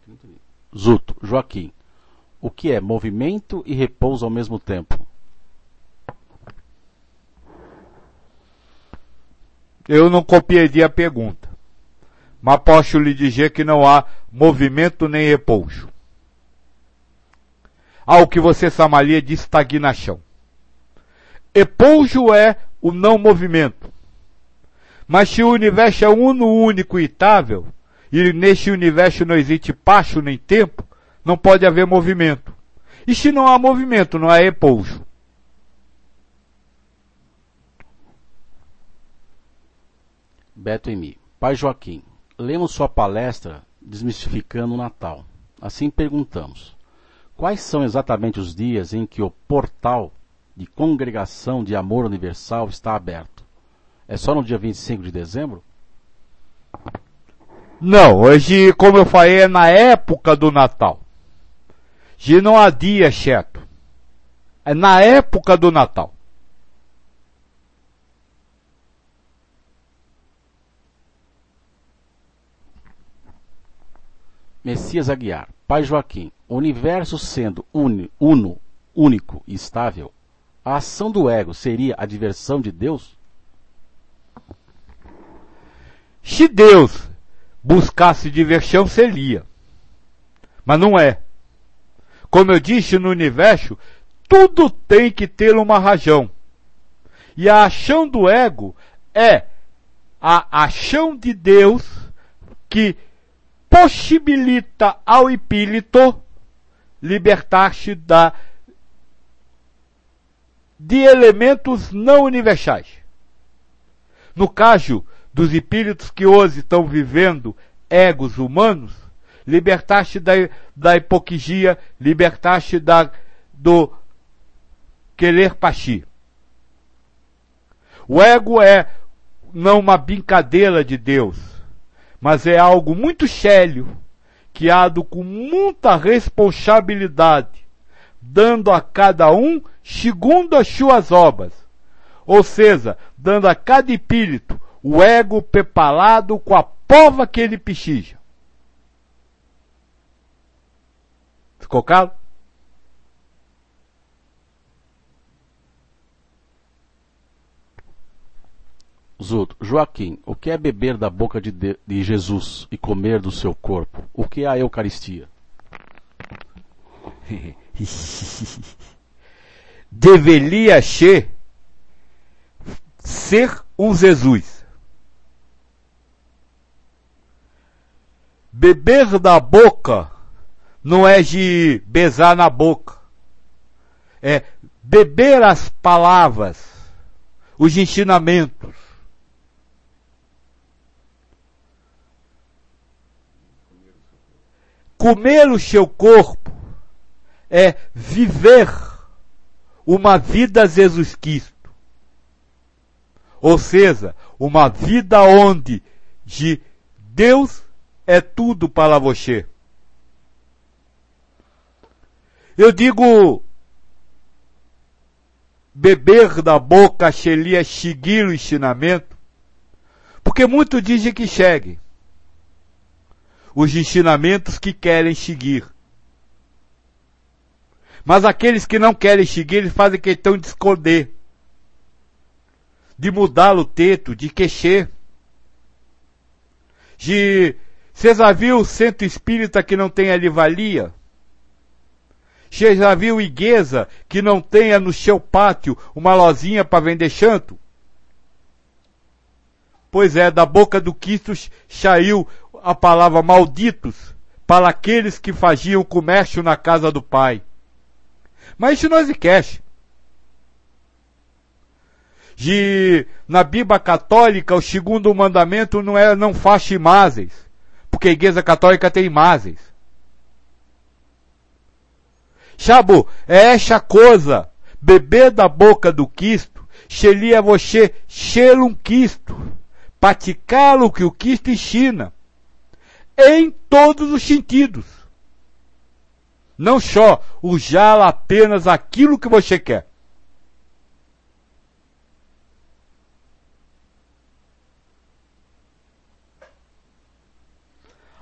Zuto, Joaquim. O que é movimento e repouso ao mesmo tempo? Eu não compreendi a pergunta, mas posso lhe dizer que não há movimento nem repouso. Há o que você chamaria de estagnação. Repouso é o não movimento. Mas se o universo é uno, único e itável, e neste universo não existe espaço nem tempo, não pode haver movimento. E se não há movimento, não há repouso. Beto Emi. Pai Joaquim, lemos sua palestra desmistificando o Natal. Assim perguntamos, quais são exatamente os dias em que o portal de congregação de amor universal está aberto? É só no dia 25 de dezembro? Não, hoje, como eu falei, é na época do Natal. Já não há dia certo. É na época do Natal. Messias Aguiar. Pai Joaquim, o universo sendo único e estável, a ação do ego seria a diversão de Deus? Se Deus buscasse diversão, seria. Mas não é. Como eu disse, no universo, tudo tem que ter uma razão. E a ação do ego é a ação de Deus que possibilita ao espírito libertar-se de elementos não universais. No caso dos espíritos que hoje estão vivendo egos humanos, libertar-se da hipocrisia, libertar-se do querer partir. O ego é não uma brincadeira de Deus, mas é algo muito sério, que há com muita responsabilidade, dando a cada um segundo as suas obras. Ou seja, dando a cada espírito o ego preparado com a prova que ele precisa. Ficou claro? Zuto, Joaquim, o que é beber da boca de Jesus e comer do seu corpo? O que é a Eucaristia? Deveria ser um Jesus. Beber da boca não é de besar na boca. É beber as palavras, os ensinamentos. Comer o seu corpo é viver uma vida Jesus Cristo. Ou seja, uma vida onde de Deus é tudo para você. Eu digo beber da boca seria seguir o ensinamento, porque muitos dizem que seguem os ensinamentos que querem seguir. Mas aqueles que não querem seguir, eles fazem questão de esconder, de mudar o teto, de queixer. Você já viu o centro espírita que não tem alivalia? Você já viu igreja que não tenha no seu pátio uma lozinha para vender chanto? Pois é, da boca do Cristo saiu a palavra malditos para aqueles que faziam comércio na casa do Pai. Mas isso não esquece. Na Bíblia Católica, o segundo mandamento não faça imagens, porque a Igreja Católica tem imagens. Sabe, é essa coisa, beber da boca do Cristo, seria você ser um Cristo, praticar o que o Cristo ensina, em todos os sentidos. Não só usar apenas aquilo que você quer.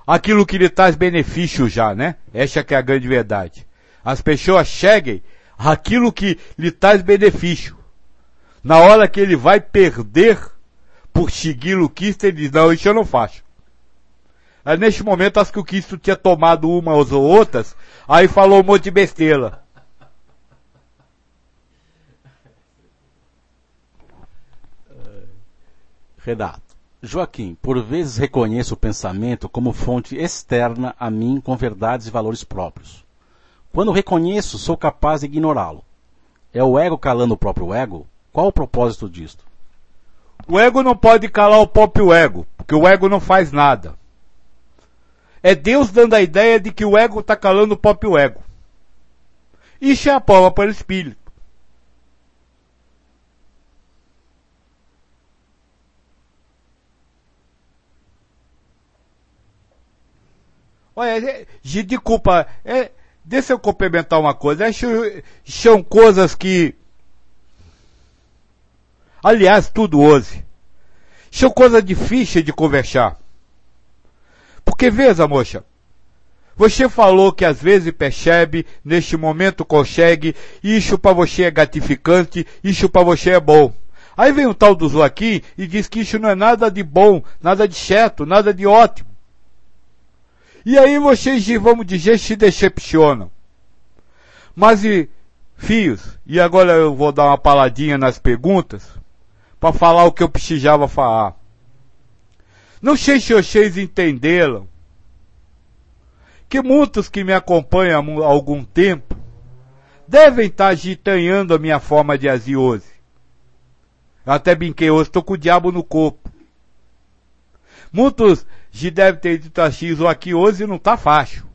aquilo que lhe traz benefício já, né? Essa que é a grande verdade. As pessoas cheguem aquilo que lhe traz benefício. Na hora que ele vai perder por seguir o Cristo, ele diz, não, isso eu não faço. Aí neste momento, acho que o Cristo tinha tomado umas ou outras, aí falou um monte de besteira. Renato. Joaquim, por vezes reconheço o pensamento como fonte externa a mim com verdades e valores próprios. Quando reconheço, sou capaz de ignorá-lo. É o ego calando o próprio ego? Qual o propósito disto? O ego não pode calar o próprio ego, porque o ego não faz nada. É Deus dando a ideia de que o ego está calando o próprio ego. Isso é a prova para o Espírito. Olha, desculpa, deixa eu complementar uma coisa. São coisas que, aliás, tudo hoje, são coisas difíceis de conversar. Porque veja, moça, você falou que às vezes percebe, neste momento consegue, isso para você é gratificante, isso para você é bom. Aí vem o tal do Joaquim e diz que isso não é nada de bom, nada de certo, nada de ótimo. E aí vocês, vamos dizer, se decepcionam. Mas, filhos, e agora eu vou dar uma paladinha nas perguntas, para falar o que eu precisava falar. Não sei se vocês entenderam, que muitos que me acompanham há algum tempo, devem estar agitanhando a minha forma de agir hoje. Eu até brinquei hoje, estou com o diabo no corpo. Muitos já devem ter dito assim, aqui hoje não está fácil.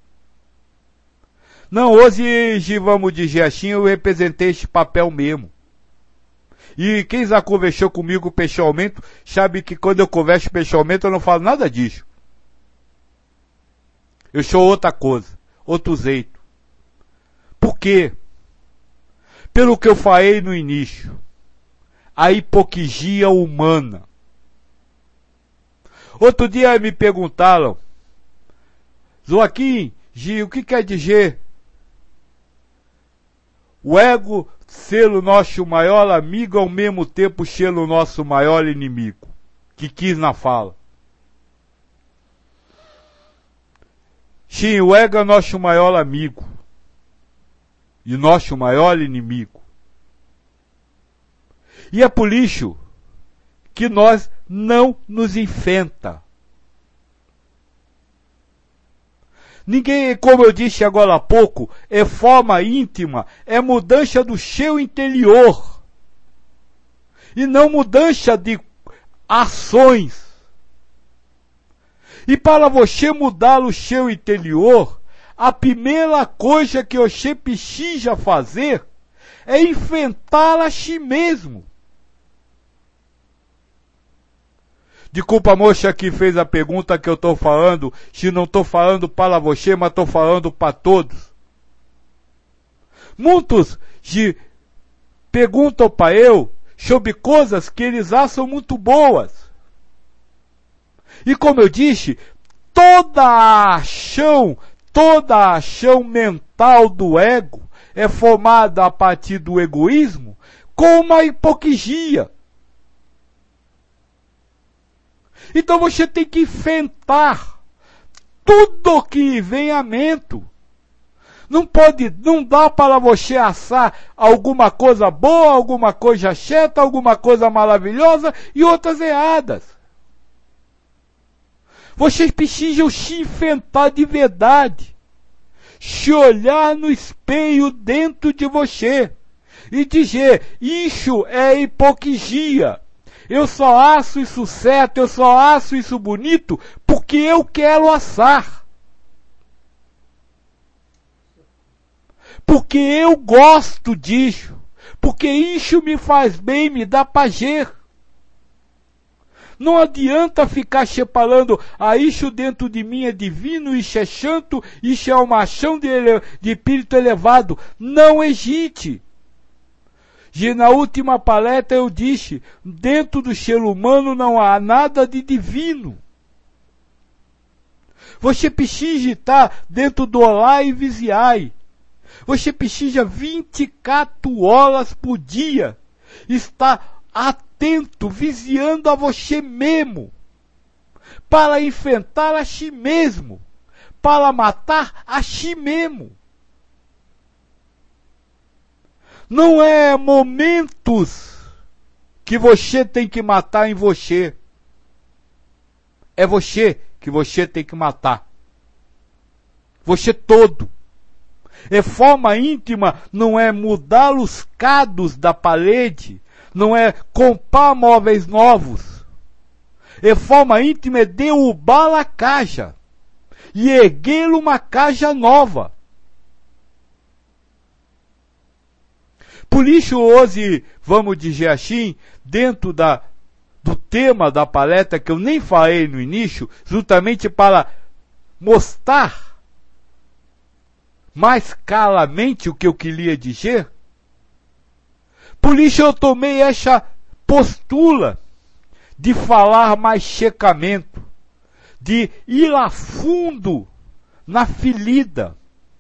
Não, hoje, vamos dizer assim, eu representei esse papel mesmo. E quem já conversou comigo pessoalmente, sabe que quando eu converso pessoalmente eu não falo nada disso. Eu sou outra coisa, outro jeito. Por quê? Pelo que eu falei no início. A hipocrisia humana. Outro dia me perguntaram, Joaquim, o que quer dizer o ego ser o nosso maior amigo ao mesmo tempo ser o nosso maior inimigo? Que quis na fala. Sim, o ego é nosso maior amigo e nosso maior inimigo. E é por isso que nós não nos enfrenta. Ninguém, como eu disse agora há pouco, é forma íntima, é mudança do seu interior. E não mudança de ações. E para você mudar o seu interior, a primeira coisa que você precisa fazer é enfrentar a si mesmo. Desculpa a moça que fez a pergunta que eu estou falando, se não estou falando para você, mas estou falando para todos. Muitos perguntam para eu sobre coisas que eles acham muito boas. E como eu disse, toda a ação mental do ego é formada a partir do egoísmo com uma hipocrisia. Então você tem que enfrentar tudo que vem à mente. Não dá para você assar alguma coisa boa, alguma coisa certa, alguma coisa maravilhosa e outras erradas. Vocês precisam se enfrentar de verdade. Se olhar no espelho dentro de você e dizer, isso é hipocrisia. Eu só acho isso certo, eu só acho isso bonito porque eu quero assar. Porque eu gosto disso. Porque isso me faz bem, me dá prazer. Não adianta ficar separando, isso dentro de mim é divino, isso é santo, isso é uma ação de espírito elevado. Não existe. E na última palestra eu disse, dentro do ser humano não há nada de divino. Você precisa estar dentro do olá e vigiai. Você precisa 24 horas por dia estar atento, vigiando a você mesmo, para enfrentar a si mesmo, para matar a si mesmo. Não é momentos que você tem que matar em você. É você que você tem que matar. Você todo. Reforma íntima não é mudar os cados da parede, não é comprar móveis novos. Reforma íntima é derrubar a caja e erguer uma caja nova. Por isso hoje, vamos dizer assim, dentro do tema da palestra, que eu nem falei no início, justamente para mostrar mais claramente o que eu queria dizer. Por isso eu tomei essa postura de falar mais secamente, de ir a fundo na ferida.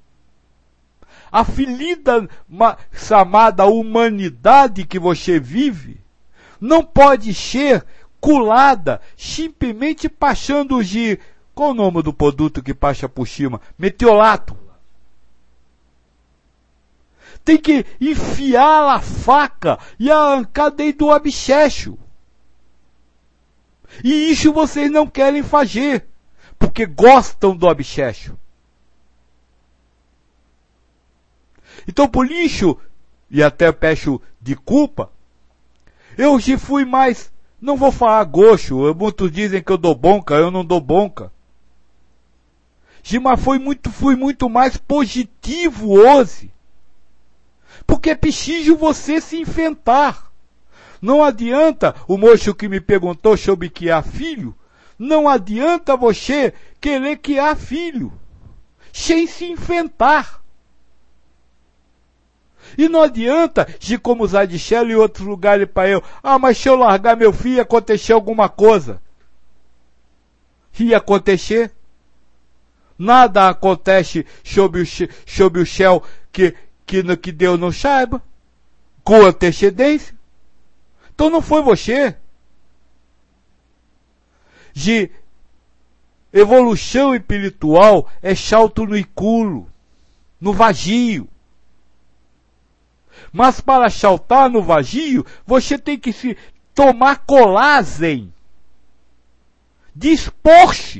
A ferida chamada humanidade que você vive não pode ser curada simplesmente passando de... Qual o nome do produto que passa por cima? Metiolato. Tem que enfiar a faca e arrancar dentro do abscesso. E isso vocês não querem fazer, porque gostam do abscesso. Então por isso, e até peço de culpa, eu já fui mais, não vou falar gosto, muitos dizem que eu dou bonca, eu não dou bonca. Mas fui muito mais positivo hoje. Porque é preciso você se enfrentar. Não adianta, o moço que me perguntou sobre criar filho, não adianta você querer criar filho, sem se enfrentar. E não adianta, de como o Zadichello e outros lugares para eu, mas se eu largar meu filho, acontecer alguma coisa. Ia acontecer. Nada acontece sobre o céu que Deus não saiba, com antecedência. Então não foi você. De evolução espiritual é salto no escuro, no vazio. Mas para saltar no vazio, você tem que se tomar coragem, dispor-se,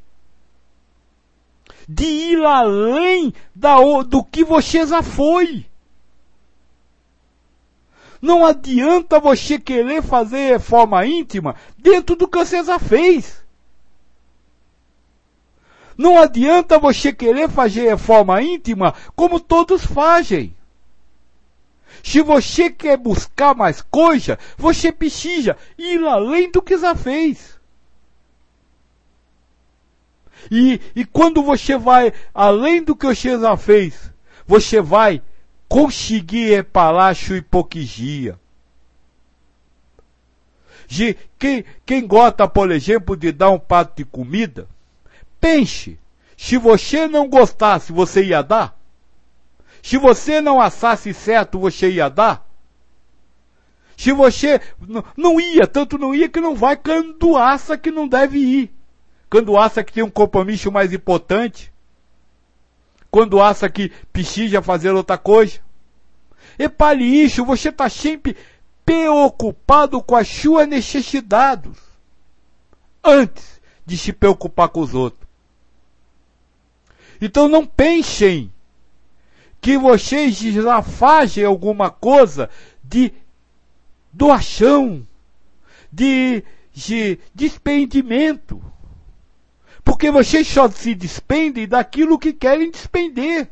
de ir além do que você já foi. Não adianta você querer fazer reforma íntima dentro do que você já fez. Não adianta você querer fazer reforma íntima como todos fazem. Se você quer buscar mais coisa, você precisa ir além do que já fez. E quando você vai além do que você já fez, você vai conseguir reparar a sua hipocrisia. Quem gosta, por exemplo, de dar um prato de comida, pense, se você não gostasse, você ia dar? Se você não assasse certo, você ia dar? Se você não ia, tanto não ia que não vai, quando acha que não deve ir. Quando acha que tem um compromisso mais importante. Quando acha que precisa fazer outra coisa. Repare isso, você está sempre preocupado com as suas necessidades. Antes de se preocupar com os outros. Então não pensem que vocês já fazem alguma coisa de doação, de despendimento. Porque vocês só se despendem daquilo que querem despender.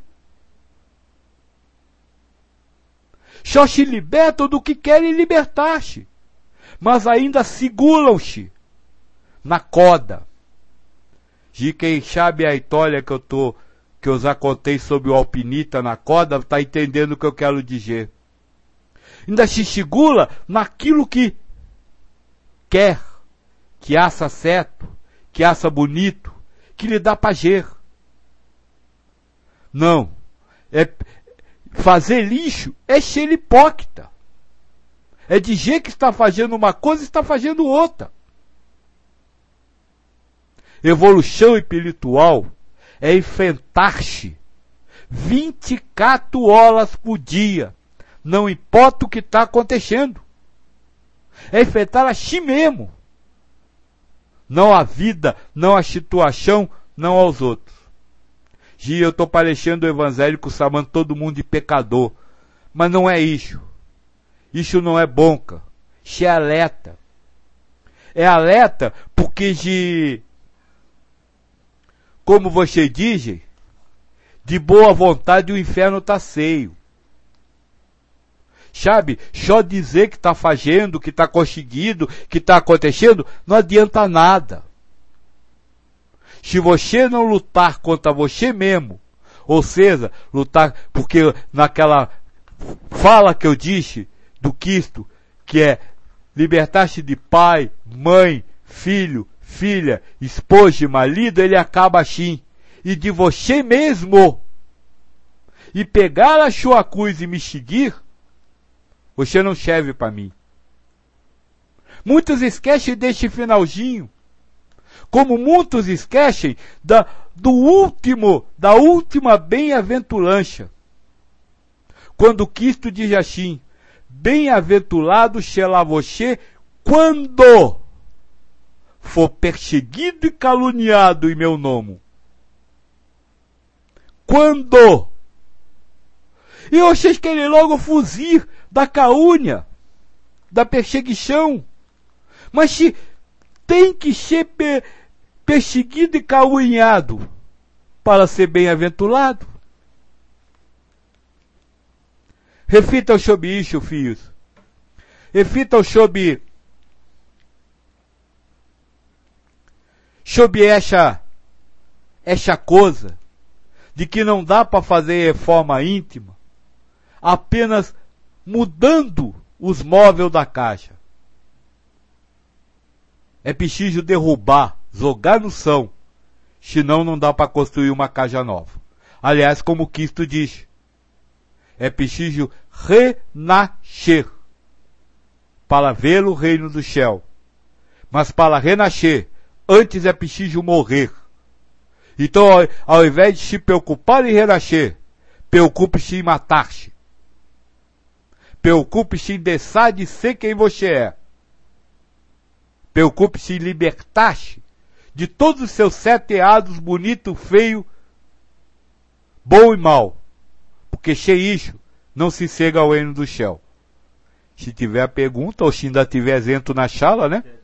Só se libertam do que querem libertar-se. Mas ainda seguram-se na corda. De quem sabe a história que eu já contei sobre o alpinista na corda, está entendendo o que eu quero dizer. Ainda se segura naquilo que quer, que acha certo, que acha bonito, que lhe dá prazer. Não. Fazer lixo é ser hipócrita. É dizer que está fazendo uma coisa e está fazendo outra. Evolução espiritual é enfrentar-se 24 horas por dia. Não importa o que está acontecendo. É enfrentar a si mesmo. Não a vida, não a situação, não aos outros. Gia, eu estou parecendo o evangélico chamando todo mundo de pecador. Mas não é isso. Isso não é bonca. Isso é alerta. É alerta porque como você diz, de boa vontade o inferno está cheio. Sabe, só dizer que está fazendo, que está conseguindo, que está acontecendo, não adianta nada. Se você não lutar contra você mesmo, ou seja, lutar, porque naquela fala que eu disse do Cristo, que é libertar-se de pai, mãe, filho, filha, esposa e marido, ele acaba assim. E de você mesmo. E pegar a sua cruz e me seguir, você não serve para mim. Muitos esquecem deste finalzinho. Como muitos esquecem da última bem-aventurança. Quando Cristo diz assim, bem-aventurado será você quando for perseguido e caluniado em meu nome. Quando? E vocês querem logo fugir da calúnia, da perseguição. Mas se tem que ser perseguido e caluniado para ser bem-aventurado. Reflitam sobre isso, filhos. Reflitam sobre essa coisa de que não dá para fazer reforma íntima apenas mudando os móveis da caixa. É preciso derrubar, jogar no chão, senão não dá para construir uma casa nova. Aliás, como Cristo diz, é preciso renascer para ver o reino do céu. Mas para renascer, antes é preciso morrer. Então, ao invés de se preocupar em renascer, preocupe-se em matar-se. Preocupe-se em deixar de ser quem você é. Preocupe-se em libertar-se de todos os seus 7 ados, bonito, feio, bom e mal. Porque sem isso, não se chega ao reino do céu. Se tiver pergunta, ou se ainda tiver isento na sala, né?